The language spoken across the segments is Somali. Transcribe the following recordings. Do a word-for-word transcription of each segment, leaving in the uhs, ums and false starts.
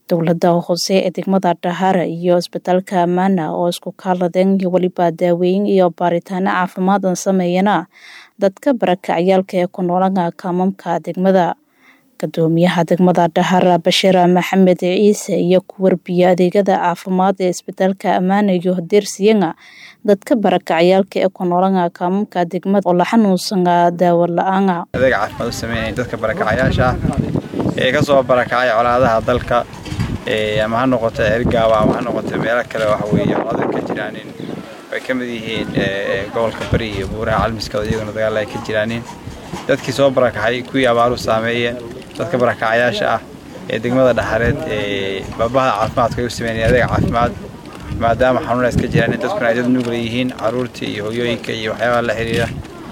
Dowladda hoose ee degmada Dhahara iyo isbitaalka Amana oo isku kaaladeen iyo waliba daaweyn iyo baaritaano caafimaad aan sameeyana dadka barakacayaalka ee ku nool kaamamka degmada. Gudoomiyaha degmada Dhahara Bashir Maxamed Ciise iyo ku warbiya adeegyada caafimaad ee isbitaalka Amana iyo Hadeersiyenga dadka barakacayaalka ee ku nool kaamamka degmada oo la xanuunsan daawo la'aan. adeeg caafimaad u sameeyay dadka barakacayasha ee ka soo barakacay colaadaha dalka ee ama ha noqoto ergaawa ama ha noqoto meelo kale wax weeye colaado ka jiraan way kamid yihiin gobolka bari iyo buuraha calmiska iyaguna dagaal ay ka jiraan dadkii soo barakacay kuwii abaaru saameeyay dadka barakacayasha ah ee degmada Dhahareed ee babaha caafimaadka u sameeyay adeeg caafimaad maadaama xanuunaas ka jiraan dadkuna ay dad nugul yihiin caruurta iyo hooyooyinka iyo waxyaabaha la xiriira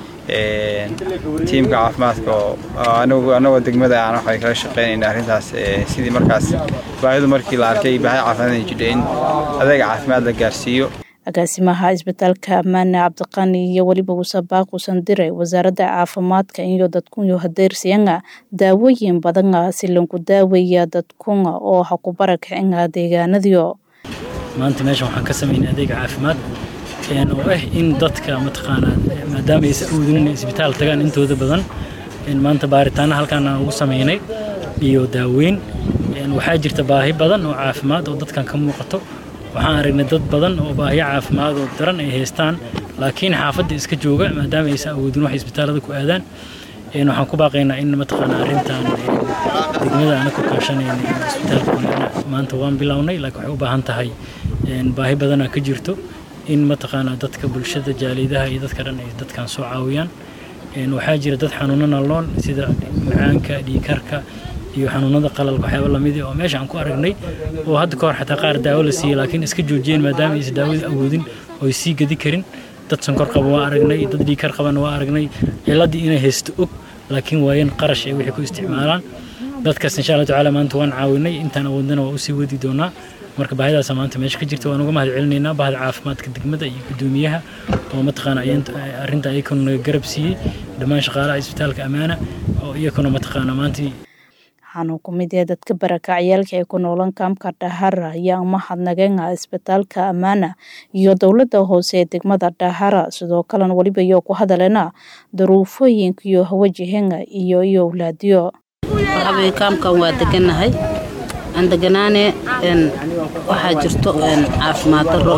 ee tiimka caafimaadka anagu anagu degmada aan waxay kala shaqeynayna arintaas sidii markaas baahidu markii la arkay baahi caafimaad jideen adeeg caafimaad la gaarsiiyo. agaasimaha isbitaalka Amana Cabdiqani iyo waliba Wasabaaq u sandiray wasaaradda caafimaadka iyo dadku iyo Hadeersiyenga daawooyin badan si loo daaweeyo dadku oo ha ku barakacin deegaanadiyo. maanta meesha waxaan ka sameynay adeeg caafimaad een oo ah in dadka mataqaana maadaama ay saudin isbitaal tagaan intooda badan in maanta baaritaano halkaan aan ugu sameynay iyo daaweyn een waxa jirta baahi badan oo caafimaad oo dadkan ka muuqato. waxaan aragnay dad badan oo baahi caafimaad oo daran ay haystaan laakiin xaafadda iska jooga maadaama ay saudin wax isbitaalada ku aadaan een waxaan ku baaqaynaa in mataqaana arintan degmada aan ku kaashanayno isbitaalka maanta waan bilownay laakiin waxay u baahan tahay een baahi badan ka jirto in mataqaana dadka bulshada jaalidaha iyo dadka dhan ay dadkan soo caawiyaan. een waxa jira dad xanuunana loon sida macaanka dhiikarka iyo xanuunada qalalka waxyaabo lamid ah oo meesha aan ku aragnay oo hadda ka hor xataa qaar daawo la siiyay laakiin iska joojiyeen maadaama ay daawada awoodin oo sii gadi karin. dad sonkor qaba waa aragnay dad dhiikar qabana waa aragnay ciladii inay haysto og laakiin waayeen qarash ay wixii ku isticmaalaan. dadkaas insha Allah taala maanta waan caawinay intaan awoodna waa u sii wadi doonaa. marka baahidaas maanta meesha ka jirta waan uga mahad celinaynaa baahida caafimaadka degmada iyo gudoomiyaha oo mataqaana arinta ay kan garab siiyay dhamaan shaqaalaha isbitaalka Amana oo iyaguna mataqaana maanta waxaan ku mid yahay dadka barakacayaalka ee ku nool kaamka Dhahara ayaa mahadnaqeen isbitaalka Amana iyo dowladda hoose ee degmada Dhahara sidoo kale waliba iyo ku hadaleena duruufooyinka iyo wajahinga iyo iyo awlaadiyo. waxaa kaamka waa deganahay aan deganaane een waxa jirto een caafimaad daro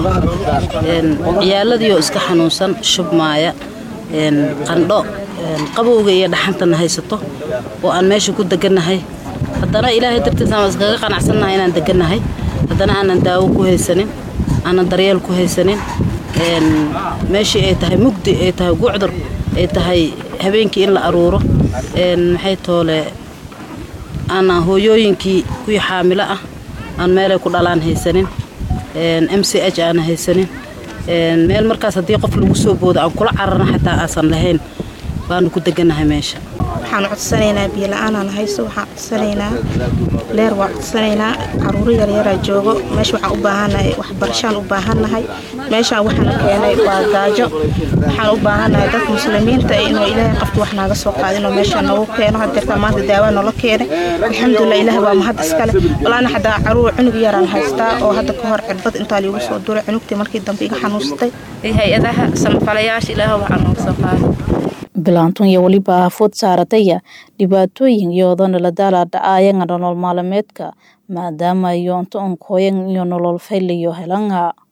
een ciyaaladii oo iska xanuunsan shubmaaya een qandho een qabowga iyo dhaxanta haysato oo aan meesha ku deganahay haddana ilaahay dartiisa aan iskaga qanacsanahay inaan deganahay haddana aanan daawo ku haysanin aanan daryeel ku haysanin een meeshii ay tahay mugdi ay tahay guucdur ay tahay habeenkii in la aruuro een maxay toole ana hooyooyinkii ku xaamilo ah aan meel ay ku dhalaan haysanin een M C H aan haysanin een meel markaas hadii qof lagu soo boodo aan kula cararna xataa aasan lahayn baan ku deganahay meesha. waxaan codsanaynaa biyo la'aan aan hayso waxaan codsanaynaa leer waa codsanaynaa caruur yar yar joogo meesha waxaan u baahanahay waxbarashaan u baahanahay meesha waxaan keenay waa gaajo waxaan u baahanahay dad muslimiinta inuu ilaahay qofka wax naga soo qaadino meesha noo keeno haddii maanta daawo noo keenay alxamdulillah ilaahay waa mahad iskale walaana xadaa caruur cunug yar aan haystaa oo hadda ka hor cirbad inta lagu soo duray cunugtii markii dambe iga xanuustay hay'adaha samafalayaasha ilaahay waxaan noo soo qaaday bilaantun iyo waliba food saarataya dhibaatooyin iyo la daalaa dhacayaan nolol maalmeedka maadaama ay yoonto on kooyan iyo nolol fayl iyo helanga.